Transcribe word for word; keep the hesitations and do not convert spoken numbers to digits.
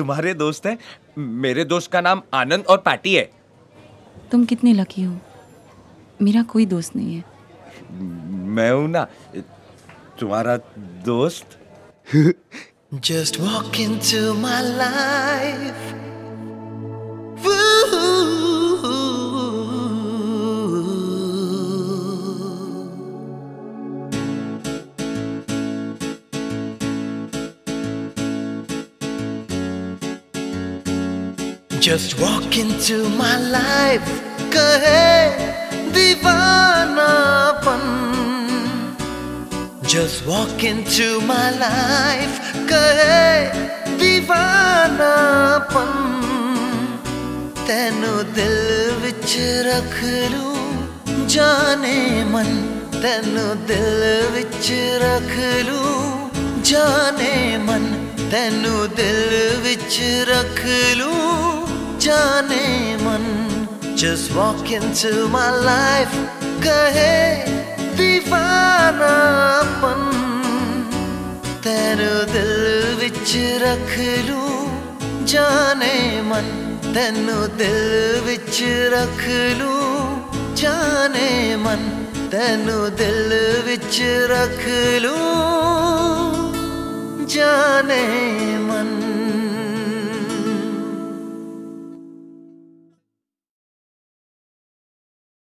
तुम्हारे दोस्त हैं। मेरे दोस्त का नाम आनंद और पाटी है। तुम कितने लकी हो, मेरा कोई दोस्त नहीं है। मैं हूं ना तुम्हारा दोस्त। Just walk into my life. Just walk into my life, कहे दीवानापन। Just walk into my life, कहे दीवानापन। तैनू दिल विच रख लूं जाने मन, तैनू दिल विच रख लूं जाने मन, तैनू दिल विच रख लूं जाने मन। Just walk into my life, कहे दीवानापन। तैनू दिल विच रख लूं जाने मन, तैनू दिल विच रख लूं जाने मन, तैनू दिल विच रख लूं जाने